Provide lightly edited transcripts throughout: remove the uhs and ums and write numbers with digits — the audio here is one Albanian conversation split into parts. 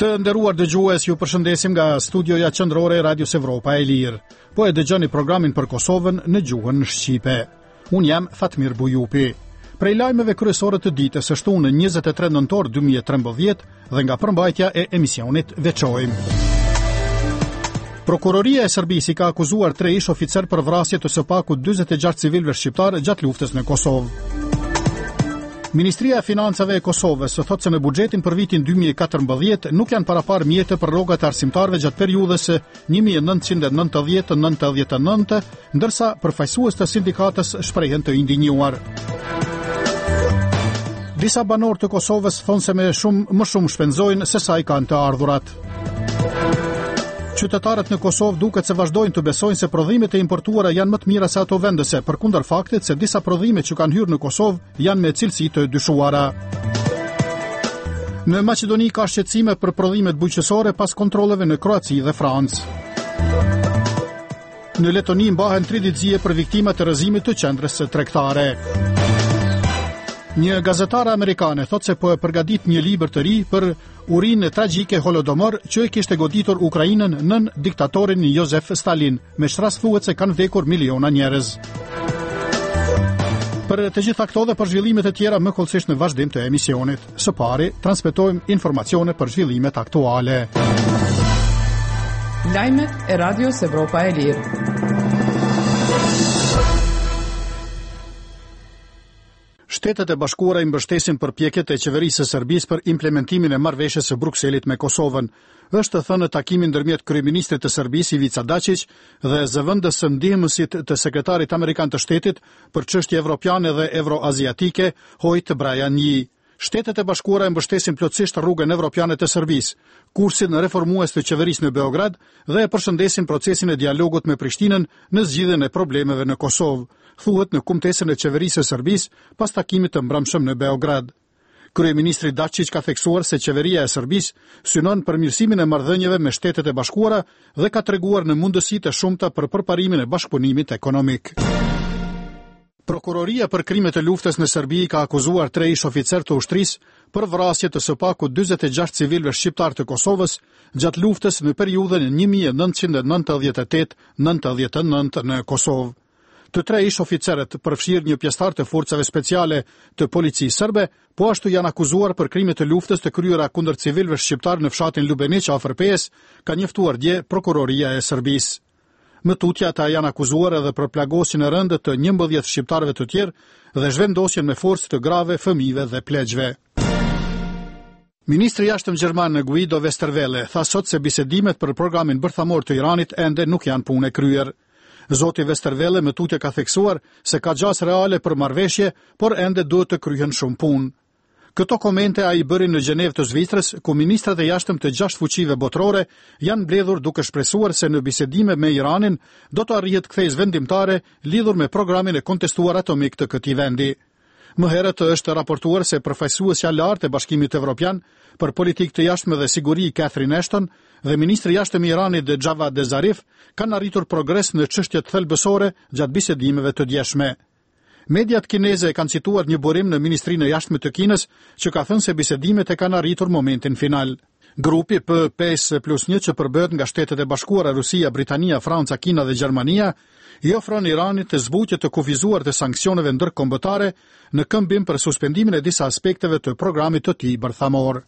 Të nderuar dëgjues, ju përshëndesim nga studioja qendrore e Radios Evropa e Lirë. Po e dëgjoni programin për Kosovën në gjuhën shqipe. Unë jam Fatmir Bujupi. Prej lajmeve kryesore të ditës së shtunë 23 nëntor 2013 dhe nga përmbajtja e emisionit veçojmë. Prokuroria e Serbisë ka akuzuar 3 ish oficer për vrasje të së paku 46 civilëve shqiptar gjatë luftës në Kosovë. Ministria e Financave e Kosovës thotë se në buxhetin për vitin 2014 nuk janë parapar mjete për rrogat e arsimtarëve gjatë periudhës 1990-99, ndërsa përfaqësues të sindikatës shprehen të indinjuar. Disa banorë të Kosovës thonë se më shumë shpenzojnë se sa i kanë të ardhurat. Qytetarët në Kosovë duket se vazhdojnë të besojnë se prodhimet e importuara janë më të mira se ato vendese, përkundër faktit se disa prodhime që kanë hyrë në Kosovë janë me cilësi të dyshuara. Në Maqedoni ka shqetësime për prodhimet bujqësore pas kontrolleve në Kroaci dhe Francë. Në Letoni mbahen 3 ditëzie për viktimat e rrëzimit të qendrës tregtare. Një gazetare amerikane thotë se po e përgatit një libër të ri për urinë tragjike Holodomor që e kishte goditur Ukrainën nën diktatorin Josef Stalin, me shtras thuhet se kanë vdekur miliona njerëz. Për të gjitha këto dhe për zhvillimet e tjera më kollësisht në vazhdim të emisionit. Së pari, transmetojmë informacione për zhvillimet aktuale. Lajmet e Radios Evropa e Lirë. Shtetet e Bashkuara i mbështesin përpjekjet e qeverisë së Serbisë për implementimin e marrëveshjes së Brukselit me Kosovën, është thënë në takimin ndërmjet kryeministrit të Serbisë Ivica Dačić dhe zëvendës së ndihmësit të sekretarit amerikan të shtetit për çështje evropiane dhe evroaziatike, Hoyt Bryanyi. Shtetet e Bashkuara e mbështesin plotësisht rrugën evropiane të Serbisë, kursin reformues të qeverisë në Beograd dhe e përshëndesin procesin e dialogut me Prishtinën në zgjidhjen e problemeve në Kosovë, thuhet në kumtesën e qeverisë së Serbisë pas takimit të mbrëmshëm në Beograd. Kryeministri Dačić ka theksuar se qeveria e Serbisë synon përmirësimin e marrëdhënieve me Shtetet e Bashkuara dhe ka treguar në mundësitë e shumta për përparimin e bashkëpunimit ekonomik. Prokuroria për krimet e luftës në Serbi ka akuzuar 3 ish oficer të ushtrisë për vrasje të së paku 46 civilëve shqiptar të Kosovës gjatë luftës në periudhën 1998-99 në Kosovë. Të 3 ish oficerët, përfshirë një pjesëtar të forcave speciale të policisë serbe, po ashtu janë akuzuar për krime të luftës të kryera kundër civilëve shqiptar në fshatin Lubenić afër Pejës, ka njoftuar dje Prokuroria e Serbisë. Më tutje ata janë akuzuar edhe për plagosjen e rëndë të 11 shqiptarëve të tjerë dhe zhvendosjen me forcë të grave fëmijëve dhe pleqve. Ministri i jashtëm gjerman Guido Westerwelle tha sot se bisedimet për programin bërthamor të Iranit ende nuk janë punë e kryer. Zoti Westerwelle më tutje ka theksuar se ka gjas reale për marrëveshje, por ende duhet të kryhen shumë punë. Këto komente ai bëri në Gjenevë të Zvicrës, ku ministrat e jashtëm të 6 fuqive botërore janë mbledhur duke shpresuar se në bisedime me Iranin do të arrihet kthesë vendimtare lidhur me programin e kontestuar atomik të këtij vendi. Më herët është raportuar se përfaqësuesja lartë e Bashkimit Evropian për politikë të jashtme dhe siguri Catherine Ashton dhe ministri i jashtëm i Iranit Javad Zarif kanë arritur progres në çështjet thelbësore gjatë bisedimeve të djeshme. Mediat kineze kanë cituar një burim në Ministrinë e Jashtme të Kinës që ka thënë se bisedimet e kanë arritur momentin final. Grupi P5+1 që përbëhet nga Shtetet e Bashkuara, Rusia, Britania, Franca, Kina dhe Gjermania i ofron Iranit të zbutje të kufizuar të sanksioneve ndërkombëtare në këmbim për suspendimin e disa aspekteve të programit të tij bërthamor.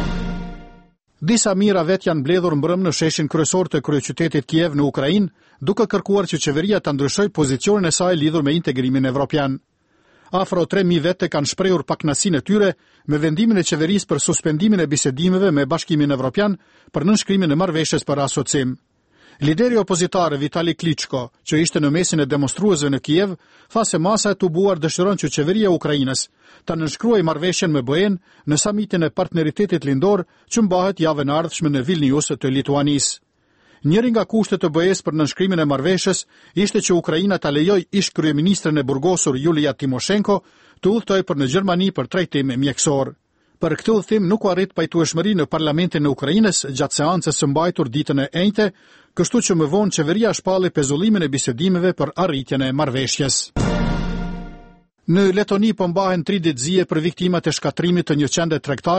Disa mira vet janë mbledhur mbrëm në sheshin kryesor të kryeqytetit Kiev në Ukrainë, duke kërkuar që qeveria ta ndryshojë pozicionin e saj lidhur me integrimin evropian. Afro 3000 vete kanë shprehur pakënaqësinë e tyre me vendimin e qeverisë për suspendimin e bisedimeve me Bashkimin Evropian për nënshkrimin e marrëveshjes për asocim. Lideri opozitar Vitali Klitschko, që ishte në mesin e demonstruesve në Kiev, tha se masa e tubuar dëshiron që qeveria e Ukrainës ta nënshkruajë marrëveshjen me BE-n në samitin e partneritetit lindor që mbahet javën e ardhshme në Vilnius të Lituanisë. Njëri nga kushtet të BE-s për nënshkrimin e marrëveshjes ishte që Ukraina ta lejojë ish kryeministren e burgosur Julia Timoshenko të udhtojë për në Gjermani për trajtim mjekësor. Për këtë udhëtim nuk u arrit pajtueshmëri në parlamentin e Ukrainës gjatë seancës së mbajtur ditën e enjte, kështu që më vonë qeveria shpalli pezullimin e bisedimeve për arritjen e marrëveshjes. Në Letoni po mbahen 3 ditëzie për viktimat e shkatrimit të një qende tregtare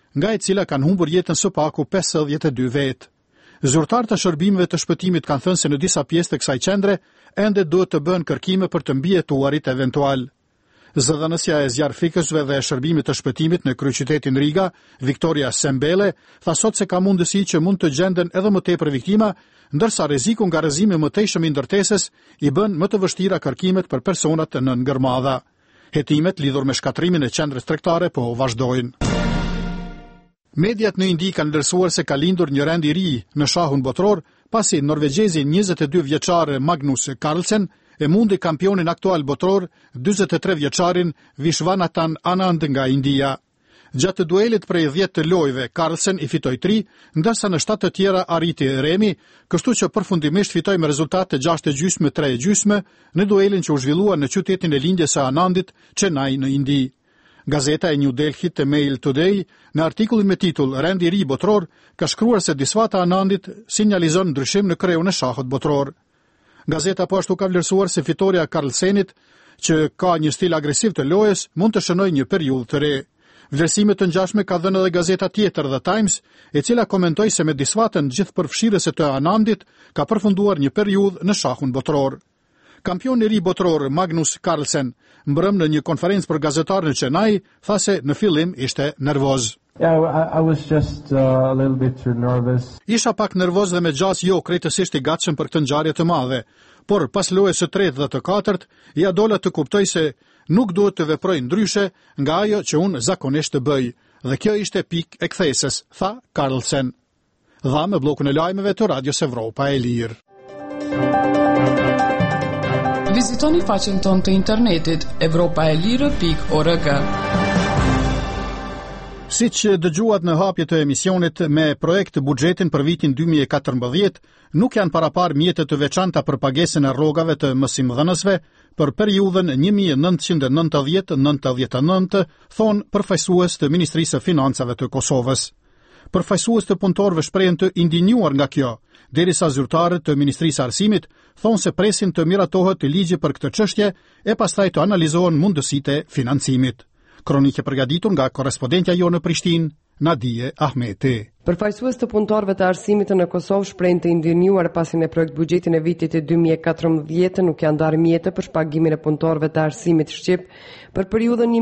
nga e cila kanë humbur jetën së paku 52 vetë. Zyrtarët e shërbimeve të shpëtimit kanë thënë se në disa pjesë të kësaj qendre ende duhet të bëhen kërkime për të mbijetuarit eventual. Zëdhënësja e zjarfikësve dhe e shërbimit të shpëtimit në kryeqytetin Riga, Victoria Sembele, tha sot se ka mundësi që mund të gjenden edhe më tepër viktima, ndërsa rreziku nga rrëzimi më tejshëm i ndërtesës i bën më të vështira kërkimet për personat në ngërmadha. Hetimet lidhur me shkatrimin e qendrës tregtare po vazhdojnë. Mediat në Indi kanë ndërsuar se ka lindur një rend i ri në shahun botror, pasi norvegjezi 22 vjeçar Magnus Carlsen e mundi kampionin aktual botror 43 vjeçarin Vishwanathan Anand nga India. Gjatë duelit prej 10 të lojëve, Carlsen i fitoi 3, ndërsa në 7 të tjera arriti remi, kështu që përfundimisht fitoi me rezultate 6-3 në duelin që u zhvillua në qytetin e lindjes së Anandit, Chennai në Indi. Gazeta e New Delhi The Mail Today, në artikullin me titull "Rendi i ri botror", ka shkruar se disfata Anandit sinjalizon ndryshim në kreun e shahut botror. Gazeta po ashtu ka vlerësuar se fitoria Carlsenit, që ka një stil agresiv të lojës, mund të shënojë një periudhë të re. Vlerësime të ngjashme ka dhënë edhe gazeta tjetër The Times, e cila komentoi se me disfatën gjithëpërfshirëse të Anandit ka përfunduar një periudhë në shahun botror. Kampioni i ri botror Magnus Carlsen, mbrëm në një konferencë për gazetarë në Chennai, tha se në fillim ishte nervoz. I was just a little bit nervous. Isha pak nervoz dhe me gjas jo krejtësisht i gatshëm për këtë ngjarje të madhe, por pas lojës së tretë dhe të katërt, ja dola të kuptoj se nuk duhet të veproj ndryshe nga ajo që unë zakonisht të bëj, dhe kjo ishte pikë e kthesës, tha Carlsen. Dha me bllokun e lajmeve të Radios Evropa e Lirë. Vizitoni faqen tonë të internetit europaelire.org. Siç dëgjuat në hapje të emisionit, me projekt buxhetin për vitin 2014, nuk janë parapar mjete të veçanta për pagesën e rrogave të mësimdhënësve për periudhën 1990-99, thon përfaqësues të Ministrisë së Financave të Kosovës. Përfaqësues të punëtorëve shprehen të indinjuar nga kjo, derisa zyrtarët të Ministrisë së Arsimit thonë se presin të miratohet ligji për këtë çështje e pastaj të analizohen mundësitë e financimit. Kronikë përgatitur nga korrespondentja jo në Prishtinë, Nadije Ahmeti. Përfaqësues të punëtorëve të arsimit në Kosovë shprehen të indinjuar pasi në projekt buxhetin e vitit të 2014 nuk janë ndarë mjete për shpagimin e punëtorëve të arsimit shqip për periudhën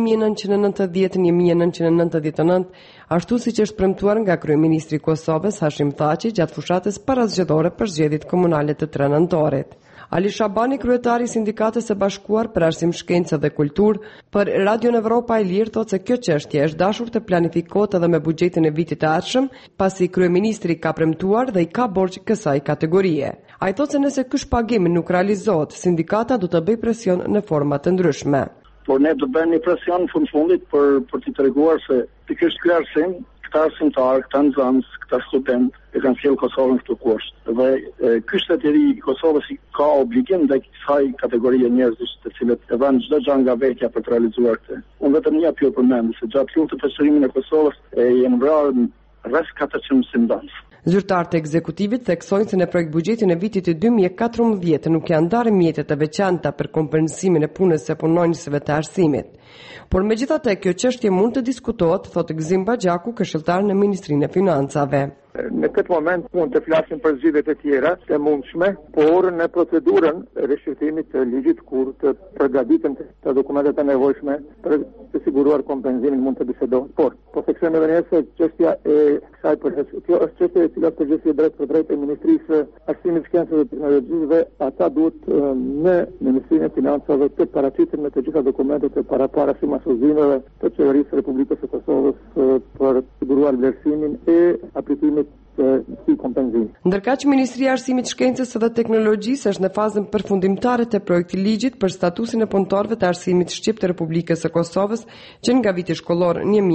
1990-1999, ashtu siç është premtuar nga kryeministri i Kosovës Hashim Thaçi gjatë fushatës parazgjedhore për zgjedhjet komunale të 3 nëntorit. Ali Shabani, kryetari i Sindikatës së Bashkuar për Arsim, Shkencë dhe Kulturë, për Radion Evropa e Lirë thotë se kjo çështje është dashur të planifikohet edhe me buxhetin e vitit të ardhshëm, pasi kryeministri ka premtuar dhe i ka borxh kësaj kategorie. Ai thotë se nëse ky shpagim nuk realizohet, sindikata do të bëjë presion në forma të ndryshme. Por ne do bëjmë një presion në fundit për t'i treguar se pikërisht ky arsim, këta arsimtarë, këta nxënës, këta studentë e kanë sjellë Kosovën këtu kusht. Dhe ky shtet i ri i Kosovës ka obligim ndaj kësaj kategorie njerëzish të cilët e vënë çdo gjë nga vetja për të realizuar këtë. Unë vetëm një apel përmend se gjatë luftës të peshërimit në Kosovë janë vrarë rreth 400 mësimdhënës. Zyrtarët e ekzekutivit theksojnë se në projekt buxhetin e vitit të 2014 nuk janë ndarë mjete të veçanta për kompensimin e punës së punonjësve të arsimit. Por megjithatë kjo çështje mund të diskutohet, thotë Gzim Baxhaku, këshilltar në Ministrinë e Financave. Në këtë moment mund të flasim për zgjidhjet e tjera të mundshme, por në procedurën e rishqyrtimit të ligjit kur të përgatiten të dokumentet e nevojshme për të siguruar kompensimin mund të bisedohet. Por theksojmë edhe një se çështja e kësaj përgjithësie, kjo është çështje e cila përgjithësi drejt për drejt e Ministrisë së Arsimit, Shkencës dhe Teknologjisë, ata duhet në Ministrinë e Financave të paraqiten me të gjitha dokumentet e parapara si masuzimeve të qeverisë së Republikës së Kosovës për siguruar vlerësimin e aplikimit si kompenzim. Ndërkaq Ministria e Arsimit, Shkencës dhe Teknologjisë është në fazën përfundimtare të projektit ligjit për statusin e punëtorëve të arsimit shqip të Republikës së Kosovës që nga viti shkollor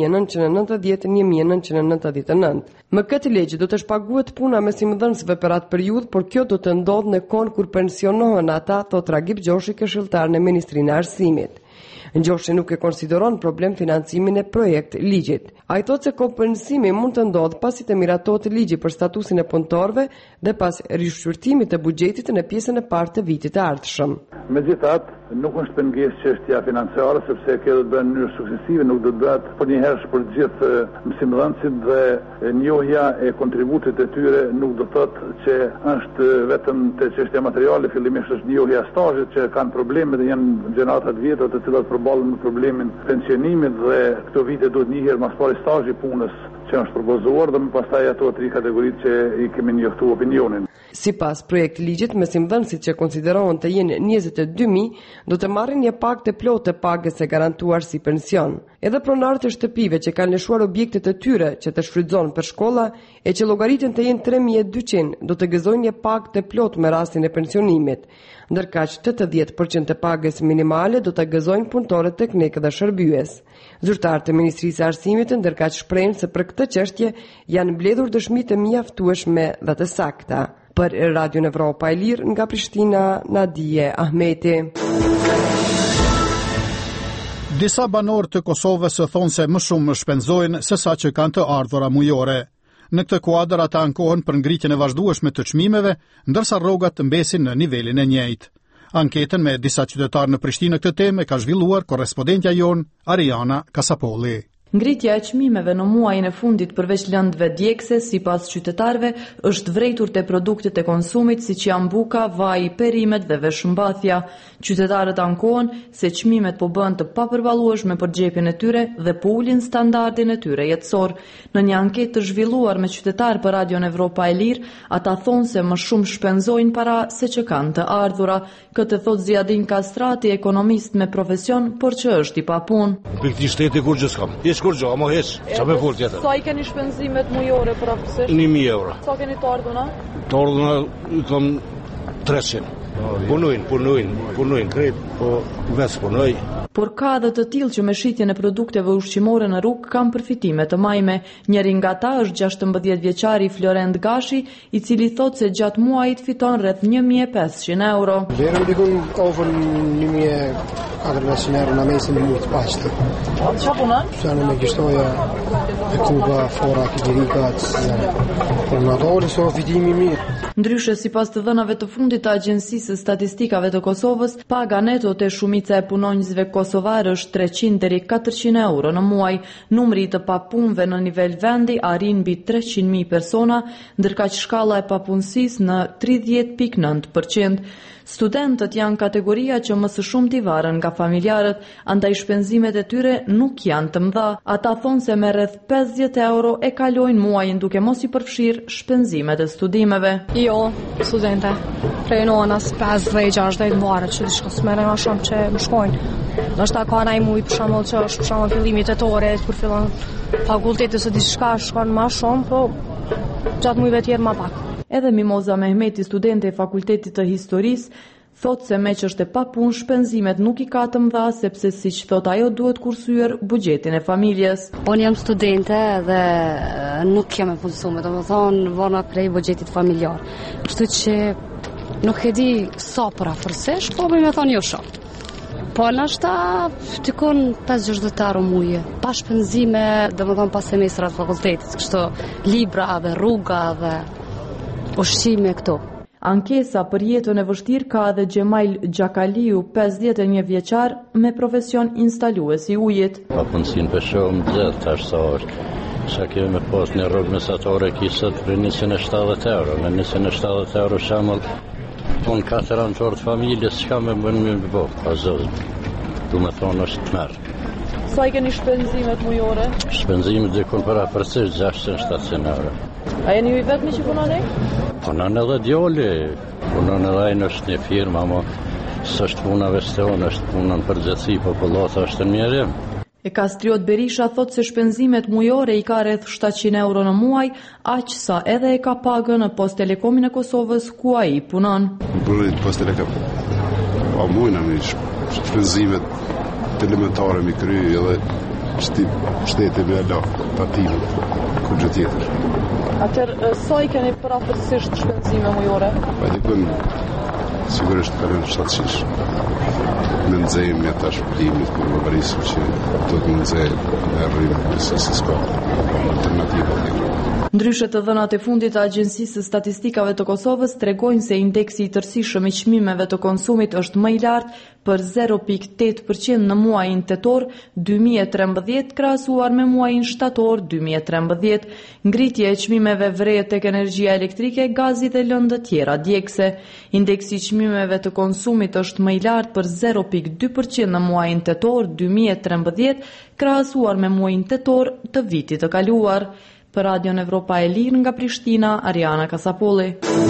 1990-1999. Me këtë ligj do të shpaguhet puna mësimdhënësve për atë periudhë, por kjo do të ndodhë në kohën kur pensionohen ata, thot Ragip Gjoshi, këshilltar në Ministrinë e Arsimit. Gjoshi nuk e konsideron problem financimin e projekt ligjit. Ai thotë se kompensimi mund të ndodhë pasi të miratohet ligji për statusin e punëtorëve dhe pas rishqyrtimit të buxhetit në pjesën e parë të vitit të ardhshëm. Megjithatë, nuk është pengesë çështja financiare, sepse kjo do të bëhen në mënyrë suksesive, nuk do të bëhet për një herë për të gjithë mësimdhënësit dhe njohja e kontributit e tyre nuk do të thotë që është vetëm te çështja materiale, fillimisht është njohja e stazhit që kanë probleme dhe janë gjenerata të vjetra të cilat përballen me problemin pensionimit dhe këto vite duhet njiher mas pari stazhi punës që është propozuar dhe më pastaj ato tri kategoritë që i kemi njoftuar opinionin. Sipas projektit ligjit, mësimdhënësit që konsiderohen të jenë 22.000 do të marrin një pagë të plotë të pagës së garantuar si pension. Edhe pronarët e shtëpive që kanë lëshuar objektet e tyre që të shfrytëzohen për shkolla e që llogaritën të jenë 3.200 do të gëzojnë një pagë të plotë me rastin e pensionimit, ndërkaq 80% të pagës minimale do të gëzojnë punëtorët teknik dhe shërbyes. Zyrtarët e Ministrisë së Arsimit ndërkaq shprehin se për këtë çështje janë mbledhur dëshmi të mjaftueshme dhe të sakta. Për Radio Evropa e Lirë nga Prishtina, Nadije Ahmeti. Disa banorë të Kosovës thonë se më shumë shpenzojnë se sa që kanë të ardhura mujore. Në këtë kuadër ata ankohen për ngritjen e vazhdueshme të çmimeve, ndërsa rrogat mbesin në nivelin e njëjtë. Anketën me disa qytetarë në Prishtinë këtë temë ka zhvilluar korrespondentja jon Ariana Kasapolli. Ngritja e çmimeve në muajin e fundit përveç lëndëve djegëse, sipas qytetarëve, është vrejtur te produktet e konsumit siç janë buka, vaji, perimet dhe veshmbathja. Qytetarët ankohen se çmimet po bëhen të papërballueshme për xhepin e tyre dhe po ulin standardin e tyre jetësor. Në një anketë të zhvilluar me qytetarë për Radio Evropa e Lirë, ata thonë se më shumë shpenzojnë para se që kanë të ardhura. Këtë thot Ziadin Kastrati, ekonomist me profesion, por që është i papunë. Pikëti shteti kur gjë s'kam. Kur gjë, ama heq, qa me fol tjetër. Sa i keni shpenzimet mujore për aftësisht? 1.000 euro. Sa keni të ardhuna? Të ardhuna i kam 300. Punojnë, krejt, po vetë punoj. Por ka edhe të tillë që me shitjen e produkteve ushqimore në rrugë kanë përfitime të majme. Njëri nga ata është 16 vjeçari Florent Gashi, i cili thotë se gjatë muajit fiton rreth 1.500 euro. Vlerën dikun over 1.400 euro në mesin e muajit pashtë. Çfarë punon? Planë me gishtoja e kuba, fora, kigerikat, por në doli so fitimi mirë. Ndryshe, sipas të dhënave të fundit të Agjencisë së Statistikave të Kosovës, paga neto te shumica e punonjësve kosovarë është 300 deri 400 euro në muaj. Numri të papunëve në nivel vendi arrin mbi 300.000 persona, ndërkaq shkalla e papunësisë në 30.9%. Studentët janë kategoria që më së shumti varen nga familjarët, andaj shpenzimet e tyre nuk janë të mëdha. Ata thonë se me rreth 50 euro e kalojnë muajin duke mos i përfshirë shpenzimet e studimeve. Jo, studente. Prej nonës 50-60 muare që diçka s'merren më shumë që më shkojnë. Ndoshta ka ndaj muaj për shembull që është për shembull fillimi tetor, kur fillon fakulteti ose diçka shkon më shumë, po gjatë muajve tjerë më pak. Edhe Mimoza Mehmeti, studente e Fakultetit të Historisë, thotë se me që është e papunë shpenzimet nuk i ka të mëdha sepse siç thot ajo duhet kursyer buxhetin e familjes. Unë jam studente dhe nuk kem e punësuar, domethënë vona prej buxhetit familjar. Kështu që nuk e di sa për afërsisht, po më thon jo shumë. Po nështë tykon 5-6 euro muaj. Pa shpenzime, domethënë pas semestrat fakultetit, kështu libra dhe rruga dhe ushqime këto. Ankesa për jetën e vështirë ka edhe Gjemail Gjakaliu, 51 vjeçar me profesion instalues i ujit. Pa punësin për shumë gjithë tash sa është. Sa kemi pas një rrugë mesatare kisët për 170 euro. Me 170 euro shamëll, unë 4 anëtorë të familjes që ka me bënë më bo, pa zëllë. Du me thonë është të merë. Sa i keni shpenzimet mujore? Shpenzimet dhe kun për apërsisht 600-700 euro. A jeni ju i vetëmi që punoni? Punon edhe djoli, punon edhe ajnë është një firma, ama s'është puna vestion, është punën përgjithësi, popullata është në mjerim. E Kastriot Berisha thot se shpenzimet mujore i ka rreth 700 euro në muaj, aq sa edhe e ka pagën në Post Telekomin e Kosovës ku ai punon. Punoj Post Telekom. Pa mujna me shpenzimet elementare me kry edhe shteti me ala patimet, ku gjë tjetër. Atëherë, sa i keni për afërsisht shpenzime mujore? Pa dikun, sigurisht kalon 700. Në nëzejmë një tash përdimit për më bërisim që do të nëzejmë në rrimë nëse se s'ka alternativa tjetër. Ndryshe të dhënat e fundit të Agjencisë së Statistikave të Kosovës tregojnë se indeksi i tërësishëm i çmimeve të konsumit është më i lartë për 0.8% në muajin tetor 2013 krahasuar me muajin shtator 2013, ngritje e çmimeve vrejet tek energjia elektrike, gazi dhe lëndë tjera djegëse. Indeksi i çmimeve të konsumit është më i lartë për 0.2% në muajin tetor 2013 krahasuar me muajin tetor të vitit të kaluar. Për Radion Evropa e Lirë nga Prishtina, Ariana Kasapolli.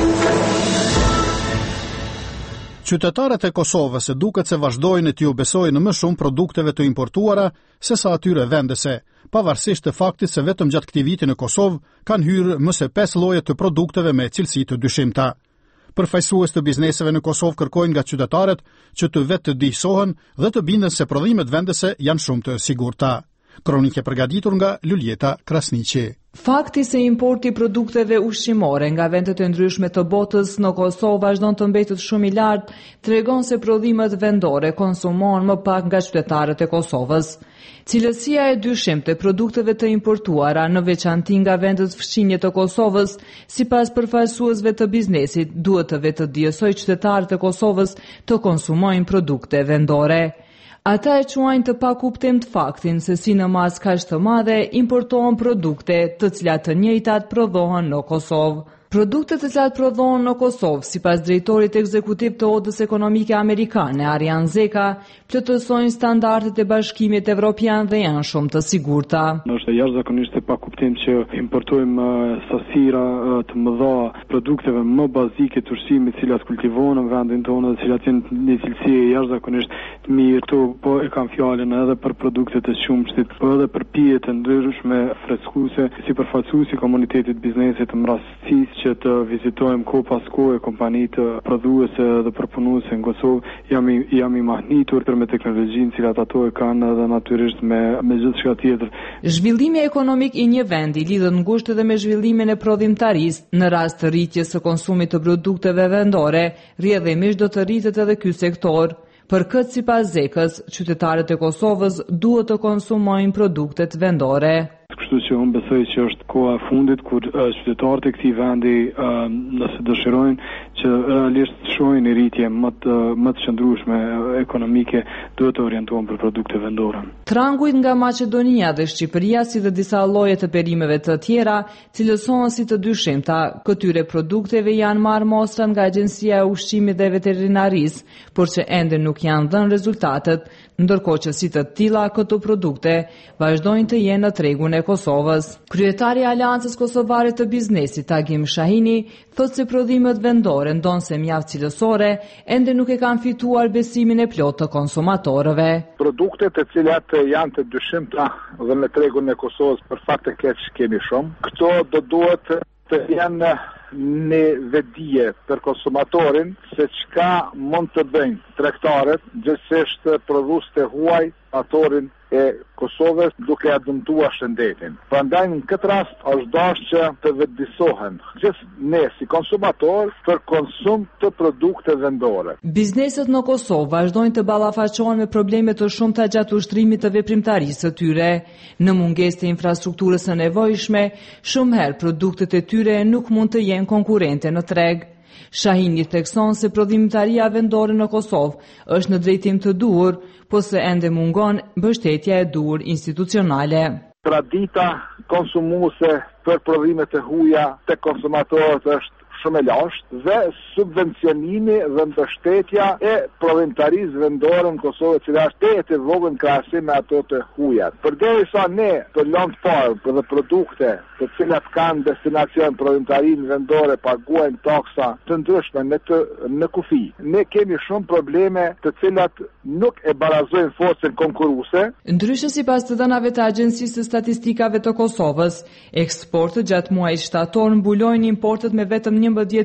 Qytetarët e Kosovës e duket se vazhdojnë t'ju besojnë më shumë produkteve të importuara se sa atyre vendese, pavarësisht të faktit se vetëm gjatë këtij viti në Kosovë kanë hyrë më se 5 lloje të produkteve me cilësi të dyshimta. Përfaqësues të bizneseve në Kosovë kërkojnë nga qytetarët që të vetë të digjsohen dhe të bindën se prodhimet vendese janë shumë të sigurta. Kronikë e përgatitur nga Luljeta Krasniqi. Fakti se importi i produkteve ushqimore nga vendet e ndryshme të botës në Kosovë vazhdon të mbetet shumë i lartë, tregon se prodhimet vendore konsumohen më pak nga qytetarët e Kosovës. Cilësia e dyshimtë e produkteve të importuara, në veçanti nga vendet fqinje të Kosovës, sipas përfaqësuesve të biznesit, duhet të vetë diësoj qytetarët e Kosovës të konsumojnë produkte vendore. Ata e quajnë të pakuptimt faktin se si në masë kaq të madhe importohen produkte të cilat të njëjtat prodhohen në Kosovë. Produktet të cilat prodhohen në Kosovë, sipas drejtorit ekzekutiv të Odës Ekonomike Amerikane, Arjan Zeka, plotësojnë standardet e Bashkimit Evropian dhe janë shumë të sigurta. Është jashtëzakonisht e pakuptim që importojmë sasira të mëdha produkteve më bazike të ushqimit, të cilat kultivohen në vendin tonë, të cilat janë një cilësi jashtëzakonisht të mirë. Këtu po e kam fjalën edhe për produktet e shumshtit, po edhe për pije të ndryshme freskuese, si përfaqësuesi i komunitetit biznesit të rastësisë që të vizitojmë kohë pas kohë kompanitë prodhuese dhe përpunuese në Kosovë, jam i mahnitur me teknologjinë cilat ato e kanë edhe natyrisht me gjithçka tjetër. Zhvillimi ekonomik i një vendi lidhet ngushtë edhe me zhvillimin e prodhimtarisë. Në rast të rritjes së konsumit të produkteve vendore, rrjedhimisht do të rritet edhe ky sektor. Për këtë, sipas Zekës, qytetarët e Kosovës duhet të konsumojnë produktet vendore. Kështu që unë besoj që është koha e fundit kur qytetarët e këtij vendi nëse dëshirojnë që realisht të shohin një rritje më të qëndrueshme ekonomike, duhet të orientohen për produkte vendore. Trangujt nga Maqedonia dhe Shqipëria, si dhe disa lloje të perimeve të tjera, cilësohen si të dyshimta. Këtyre produkteve janë marrë mostra nga Agjencia e Ushqimit dhe Veterinarisë, por që ende nuk janë dhënë rezultatet, ndërkohë që si të tilla këto produkte vazhdojnë të jenë në tregun e Kosovës. Kryetari i Aleancës Kosovare të Biznesit, Agim Shahini, thotë se prodhimet vendore ndonse mjaft cilësore ende nuk e kanë fituar besimin e plotë të konsumatorëve. Produktet e cilat janë të dyshimta dhe në tregun e Kosovës për fakt të keq kemi shumë. Këto do duhet të janë në vedije për konsumatorin se çka mund të bëjnë tregtarët, gjithsesi prodhuesit e huaj, atorin e Kosovës duke ia dëmtuar shëndetin. Prandaj në këtë rast është dashur që të vetëdijsohen gjithë ne si konsumator për konsum të produkte vendore. Bizneset në Kosovë vazhdojnë të ballafaqohen me probleme të shumta gjatë ushtrimit të veprimtarisë së tyre. Në mungesë të infrastrukturës së nevojshme, shumë herë produktet e tyre nuk mund të jenë konkurrente në treg. Shahini thekson se prodhimtaria vendore në Kosovë është në drejtim të duhur, po se ende mungon mbështetja e duhur institucionale. Tradita konsumuese për prodhimet e huaja tek konsumatorët është shumë e lashtë dhe subvencionimi dhe mbështetja e prodhimtarisë vendore në Kosovë, që është e vogël në krahasim me ato të huajat. Përderisa ne të lëmë parë për produkte të cilat kanë destinacion prodhimtarinë vendore paguajnë taksa të ndryshme në kufi. Ne kemi shumë probleme të cilat nuk e barazojnë forcën konkurruese. Ndryshe sipas të dhënave të Agjencisë së Statistikave të Kosovës, eksportët gjatë muajit shtator mbulojnë importet me vetëm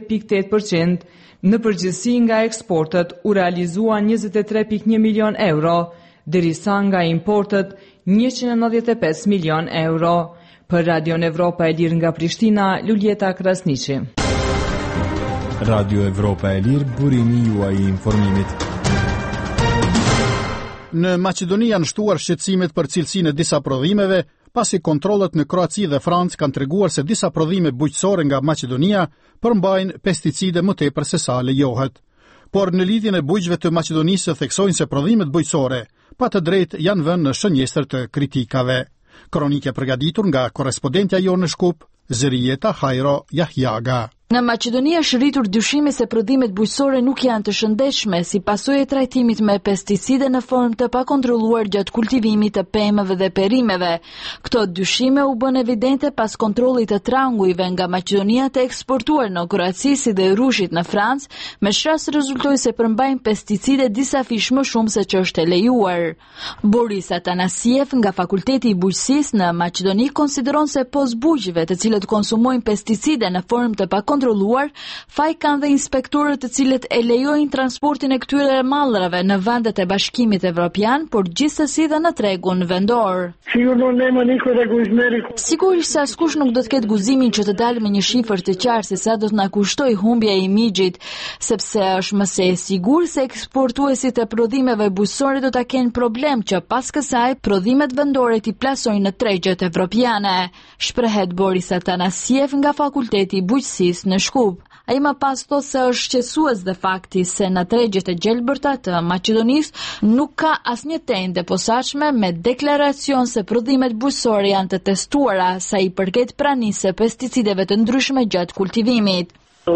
11.8%, në përgjithësi nga eksportet u realizuan 23.1 milion euro, derisa nga importet 195 milion euro. Për Radion Evropa e Lirë nga Prishtina, Luljeta Krasniqi. Radio Evropa e Lirë, burimi juaj i informimit. Në Maqedoni janë shtuar shqetësimet për cilësinë e disa prodhimeve, pasi kontrollet në Kroaci dhe Francë kanë treguar se disa prodhime bujqësore nga Maqedonia përmbajnë pesticide më tepër se sa lejohet. por në lidhjen e bujqve të Maqedonisë theksojnë se prodhimet bujqësore pa të drejtë janë vënë në shënjestër të kritikave. Kronike përgatitur nga korrespondentja jonë në Shkup, Zërieta Hajro Jahjaga. Në Maqedoni është rritur dyshimi se prodhimet bujqësore nuk janë të shëndetshme si pasojë e trajtimit me pesticide në formë të pakontrolluar gjatë kultivimit të pemëve dhe perimeve. Këto dyshime u bën evidente pas kontrollit të trangujve nga Maqedonia të eksportuar në Kroaci si dhe rushit në Francë, me shras rezultoi se përmbajnë pesticide disa fish më shumë se që është e lejuar. Boris Atanasiev nga Fakulteti i Bujqësisë në Maqedoni konsideron se pos bujqve të cilët konsumojnë pesticide në formë të pakontrolluar, faj kanë dhe inspektorët të cilët e lejojnë transportin e këtyre mallrave në vendet e Bashkimit Evropian, por gjithsesi dhe në tregun vendor. Sigurisht se askush nuk do të ketë guximin që të dalë me një shifër të qartë se sa do të na kushtoj humbja e imigjit, sepse është më se e sigurt se eksportuesit e prodhimeve bujqësore do ta kenë problem që pas kësaj prodhimet vendore t'i plasojnë në tregjet evropiane, shprehet Boris Atanasiev nga Fakulteti i Bujqësisë në Shkup. Ai më pas thot se është shqetësues dhe fakti se në tregjet e gjelbërta të Maqedonisë nuk ka asnjë tende posaçme me deklaracion se prodhimet bujqësore janë të testuara sa i përket pranisë së pesticideve të ndryshme gjatë kultivimit.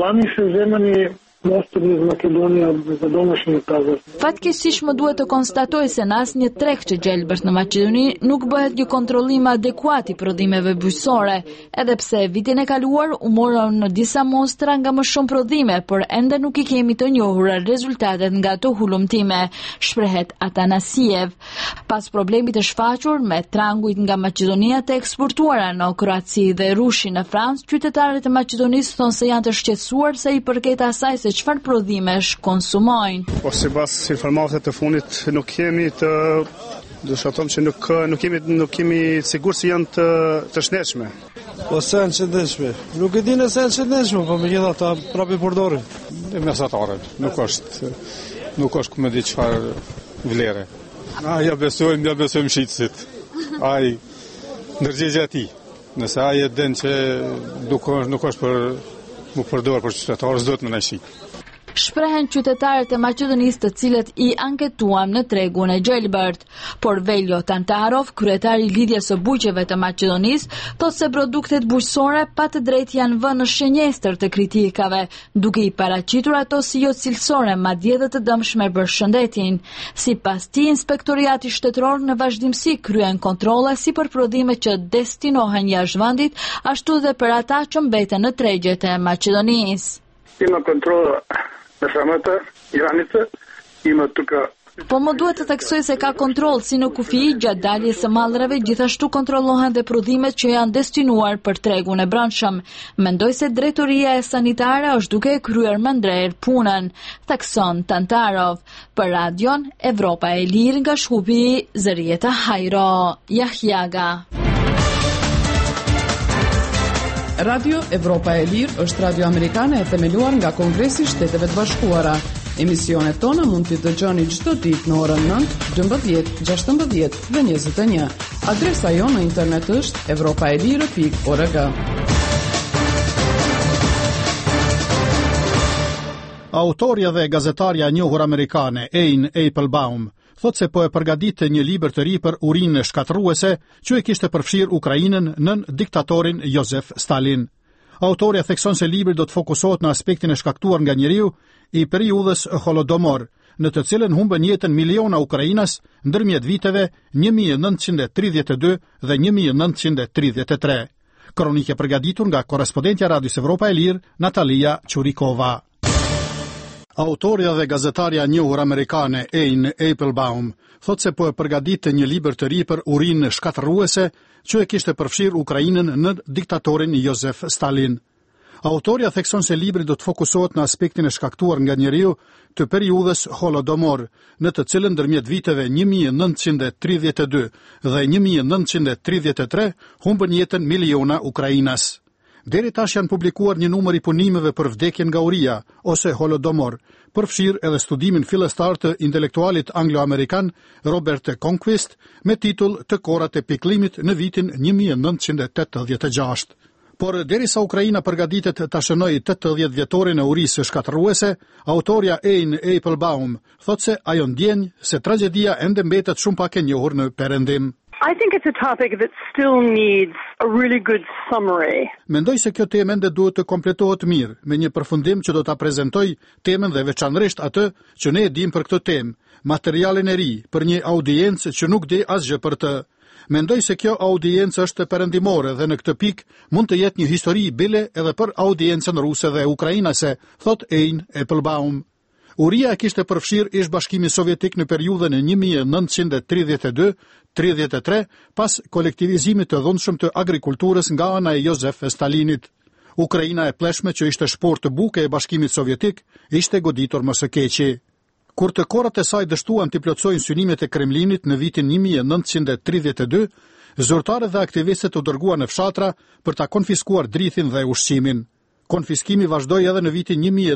Fatkeqësisht më duhet të konstatoj se në asnjë treg të gjelbërt në Maqedoni nuk bëhet një kontrollim adekuat i prodhimeve bujqësore, edhe pse vitin e kaluar u morën në disa mostra nga më shumë prodhime, por ende nuk i kemi të njohura rezultatet nga ato hulumtime, shprehet Atanasiev. Pas problemit të shfaqur me trangujt nga Maqedonia të eksportuara në Kroaci dhe rushin në Francë, qytetarët e Maqedonisë thonë se janë të shqetësuar sa i përket asaj se çfarë prodhimesh konsumojnë. Po sipas informative të fundit nuk kemi të do të them që nuk kemi sigurt se janë të shëndetshme. Po se janë shëndetshme. Nuk e di nëse janë shëndetshme, po megjithatë prapë përdorin. E mesatare, nuk është ku më di çfarë vlere. Ja besojmë shitësit. Ai ndërgjegjja e tij. Nëse ai e den që nuk është për mu përdor për qytetarës, do të më nëjshi. Shprehen qytetarët e Maqedonisë të cilët i anketuam në tregun e gjelbërt, por Veljo Tantarov, kryetari i lidhjes së bujqeve të Maqedonisë, thotë se produktet bujqësore pa të drejtë janë vënë në shënjestër të kritikave, duke i paraqitur ato si jo cilësore, madje edhe të dëmshme për shëndetin. Sipas tij, inspektoriati shtetëror në vazhdimsi kryen kontrolle si për prodhime që destinohen jashtë vendit, ashtu dhe për ata që mbeten në tregjet e Maqedonisë. Ima kontrola në shamëta, granice, ima tuka. Po më duhet të theksoj se ka kontroll si në kufi gjatë daljes së mallrave, gjithashtu kontrollohen dhe prodhimet që janë destinuar për tregun e brendshëm. Mendoj se drejtoria e sanitare është duke e kryer me ndrer punën, thekson Tantarov. Për radion Evropa e Lirë nga Shkupi, Zërieta Hajro Jahjaga. Radio Evropa e Lirë është radio amerikane e themeluar nga Kongresi i Shteteve të Bashkuara. Emisionet tona mund t'i dëgjoni çdo ditë në orën 9, 12, 16 dhe 21. Adresa jonë në internet është europaelire.org. Autorja dhe gazetarja e njohur amerikane Anne Applebaum thot se po e përgatitte një libër të ri për urinë shkatërruese që e kishte përfshirë Ukrainën nën diktatorin Josef Stalin. Autorja thekson se libri do të fokusohet në aspektin e shkaktuar nga njeriu i periudhës Holodomor, në të cilën humbën jetën miliona ukrainas ndërmjet viteve 1932 dhe 1933. Kronike përgatitur nga korrespondentja Radios Evropa e Lirë, Natalia Qurikova. Autorja dhe gazetarja njohur amerikane Anne Applebaum thot se po e përgatitte një libër të ri për urinë shkatërruese që e kishte përfshirë Ukrainën në diktatorin Josef Stalin. Autorja thekson se libri do të fokusohet në aspektin e shkaktuar nga njeriu të periudhës Holodomor, në të cilën ndërmjet viteve 1932 dhe 1933 humbën jetën miliona ukrainas. Deri tash janë publikuar një numër i punimeve për vdekjen nga uria, ose Holodomor, përfshirë edhe studimin fillestar të intelektualit anglo-amerikan Robert Conquest me titull Të korat e piklimit në vitin 1986. Por derisa Ukraina përgatitet ta shënojë 80 vjetorin e urisë shkatërruese, autoria Ein Applebaum thotë se ajo ndjen se tragjedia ende mbetet shumë pak e njohur në Perëndim. I think it's a topic that still needs a really good summary. Mendoj se kjo temë ende duhet të kompletohet mirë me një përfundim që do ta prezantoj temën dhe veçanërisht atë që ne e dim për këtë temë, materialin e ri për një audiencë që nuk di asgjë për të. Mendoj se kjo audiencë është perëndimore dhe në këtë pikë mund të jetë një histori bile edhe për audiencën ruse dhe ukrainase, thot Ein Applebaum. Uria kishte përfshirë Ish-Bashkimin Sovjetik në periudhën e 1932-33 pas kolektivizimit të dhunshëm të agrikulturës nga ana e Josef Stalinit. Ukraina e pleshme që ishte shport të buke e Bashkimit Sovjetik ishte goditur më së keqi. Kur të korrat e saj dështuan të plotsojnë synimet e Kremlinit në vitin 1932, zyrtarët dhe aktivistët u dërguan në fshatra për ta konfiskuar drithin dhe ushqimin. Konfiskimi vazhdoi edhe në vitin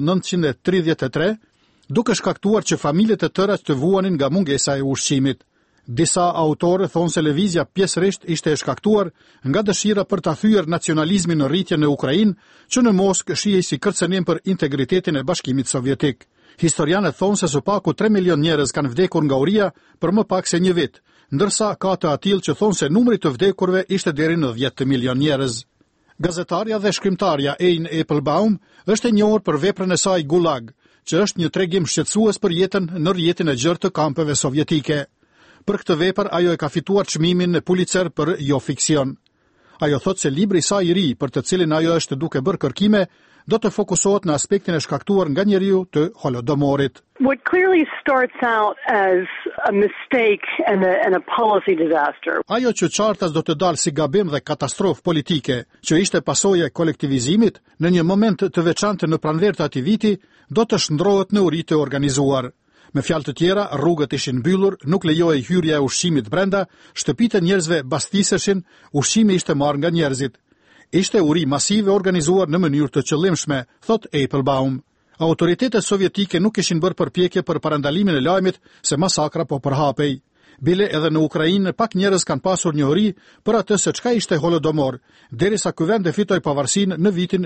1933, duke shkaktuar që familjet e tëra të vuanin nga mungesa e ushqimit. Disa autorë thonë se lëvizja pjesërisht ishte e shkaktuar nga dëshira për ta thyer nacionalizmin në rritje në Ukrainë, që në Moskë shihej si kërcënim për integritetin e Bashkimit Sovjetik. Historianët thonë se së paku 3 milion njerëz kanë vdekur nga uria për më pak se një vit, ndërsa ka të atill që thonë se numri të vdekurve ishte deri në 10 milion njerëz. Gazetarja dhe shkrimtarja Ein Applebaum është e njohur për veprën e saj Gulag, që është një tregim shqetësues për jetën në rrjetin e gjerë të kampeve sovjetike. Për këtë vepër ajo e ka fituar çmimin Pulitzer për jo fiksion. Ajo thotë se libri i saj i ri, për të cilin ajo është duke bërë kërkime, do të fokusohet në aspektin e shkaktuar nga njeriu të Holodomorit. What clearly starts out as a mistake and a policy disaster. Ajo që qartas do të dalë si gabim dhe katastrofë politike, që ishte pasojë e kolektivizimit, në një moment të veçantë në pranverë të atij viti, do të shndrohet në uri të organizuar. Me fjalë të tjera, rrugët ishin mbyllur, nuk lejohej hyrja e ushqimit brenda, shtëpitë e njerëzve bastiseshin, ushqimi ishte marrë nga njerëzit. Ishte uri masive organizuar në mënyrë të qëllimshme, thot Applebaum. Autoritetet sovjetike nuk kishin bërë përpjekje për parandalimin e lajmit se masakra po përhapej. Bile edhe në Ukrainë pak njerëz kanë pasur njohuri për atë se çka ishte Holodomor, derisa ky vend e fitoi pavarësinë në vitin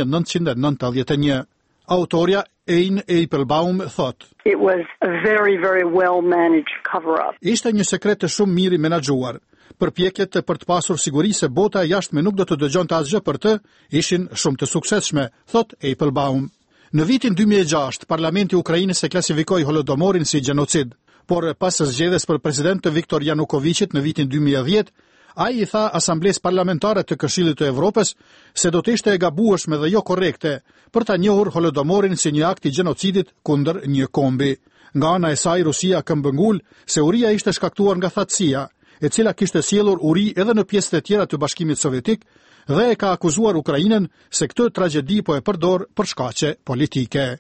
1991. Autoria Ein Applebaum thot: It was a very, very well managed cover-up. Ishte një sekret shumë mirë i menaxhuar. Përpjekjet për të pasur siguri se bota e jashtme nuk do të dëgjonte asgjë për të ishin shumë të suksesshme, thot Applebaum. Në vitin 2006, Parlamenti i Ukrainës e klasifikoi Holodomorin si gjenocid, por pas zgjedhjes për president të Viktor Yanukovychit në vitin 2010, ai i tha Asamblesë Parlamentare të Këshillit të Evropës se do të ishte e gabueshme dhe jo korrekte për ta njohur Holodomorin si një akt i gjenocidit kundër një kombi. Nga ana e saj, Rusia këmbëngul se uria ishte shkaktuar nga thatësia, e cila kishte sjellur uri edhe në pjesët e tjera të Bashkimit Sovjetik, dhe e ka akuzuar Ukrainën se këtë tragjedi po e përdor për shkaqe politike.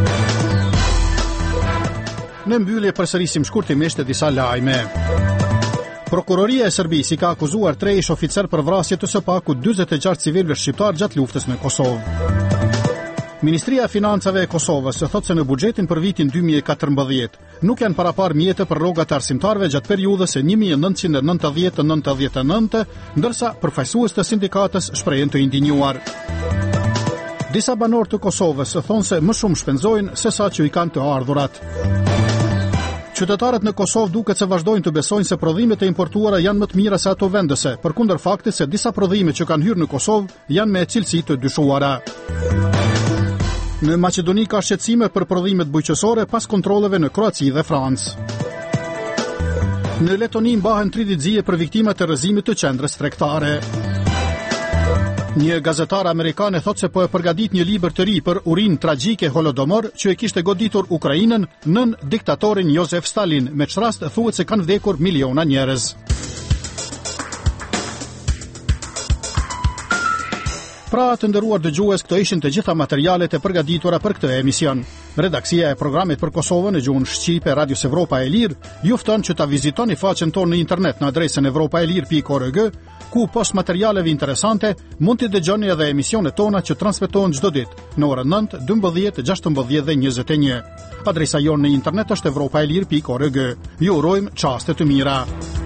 Në mbyllje përsërisim shkurtimisht disa lajme. Prokuroria e Serbisë ka akuzuar 3 ish oficer për vrasje të së paku 46 civilëve shqiptar gjatë luftës në Kosovë. Ministria e Financave e Kosovës thotë se në buxhetin për vitin 2014 nuk janë parapar mjete për rrogat e arsimtarëve gjatë periudhës së 1990-99, ndërsa përfaqësues të sindikatës shprehen të indigjuar. Disa banorë të Kosovës thonë se më shumë shpenzojnë se sa që i kanë të ardhurat. Qytetarët në Kosovë duket se vazhdojnë të besojnë se prodhimet e importuara janë më të mira se ato vendese, përkundër faktit se disa prodhime që kanë hyrë në Kosovë janë me cilësi të dyshuara. Në Maqedoni ka shqetësime për prodhimet bujqësore pas kontrolleve në Kroaci dhe Francë. Në Letoni mbahen 30 zije për viktimat e rrëzimit të qendrës tregtare. Një gazetar amerikan e thot se po e përgatit një libër të ri për urinë tragjike Holodomor që e kishte goditur Ukrainën nën diktatorin Josef Stalin, me që rast thuhet se kanë vdekur miliona njerëz. Pra, të nderuar dëgjues, këto ishin të gjitha materialet e përgatitura për këtë emision. Redaksia e programit për Kosovën në gjuhën shqipe Radios Evropa e Lirë ju fton që ta vizitoni faqen tonë në internet në adresën evropaelir.org, ku post materialeve interesante mund të dëgjoni edhe emisionet tona që transmetohen çdo ditë në orën 9, 12, 16 dhe 21. Adresa jonë në internet është evropaelir.org. Ju urojmë çaste të mira.